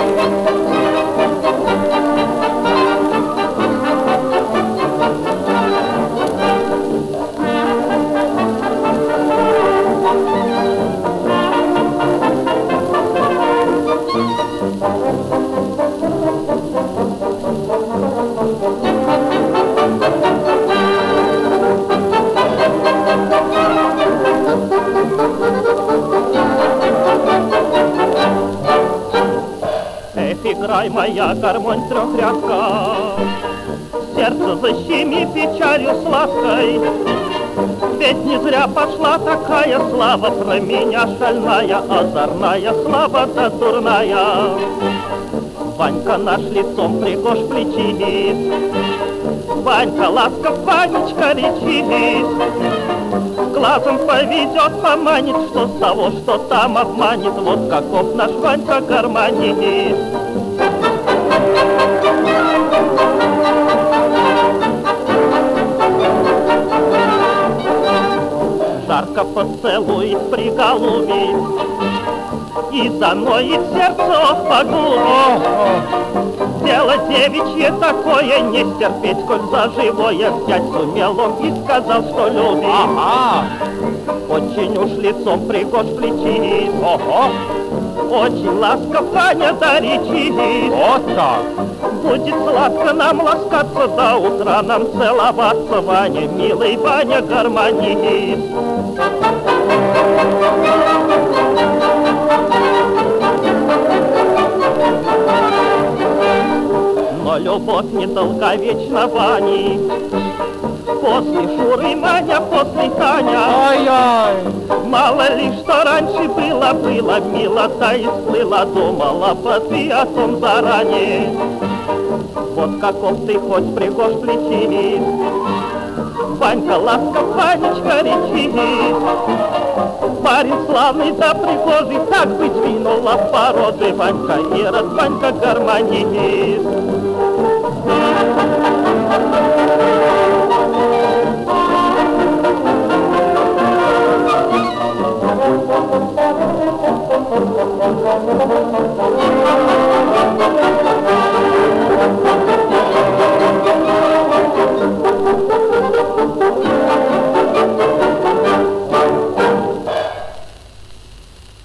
Играй, моя гармонь трехрядка, сердце защеми печалью сладкой. Ведь не зря пошла такая слава про меня, шальная, озорная, слава да дурная. Ванька наш лицом пригож плечись, Ванька ласков, Ванечка речись. Глазом поведет, поманит, что с того, что там обманет. Вот каков наш Ванька гармонист. Жарко поцелует, приголубит и заноет сердце поглубит. Дело девичье такое, не стерпеть, коль за живое взять сумел он и сказал, что любит. Ага. Очень уж лицом пригож плечись. Ого. Очень ласков, Ваня, да речись. Вот так. Будет сладко нам ласкаться до утра, нам целоваться, Ваня, милый Ваня, гармонист. Но любовь недолговечна, Вани. После Шуры Маня, после Таня. Ай-яй! Мало ли, что раньше было мило, да и сплыла, думала бы ты о том заранее. Вот каков ты хоть пригож плечись, Ванька ласков, Ванечка речись. Парень славный да пригожий, так быть двинула по роже. Ванька Ирод, Ванька гармонист.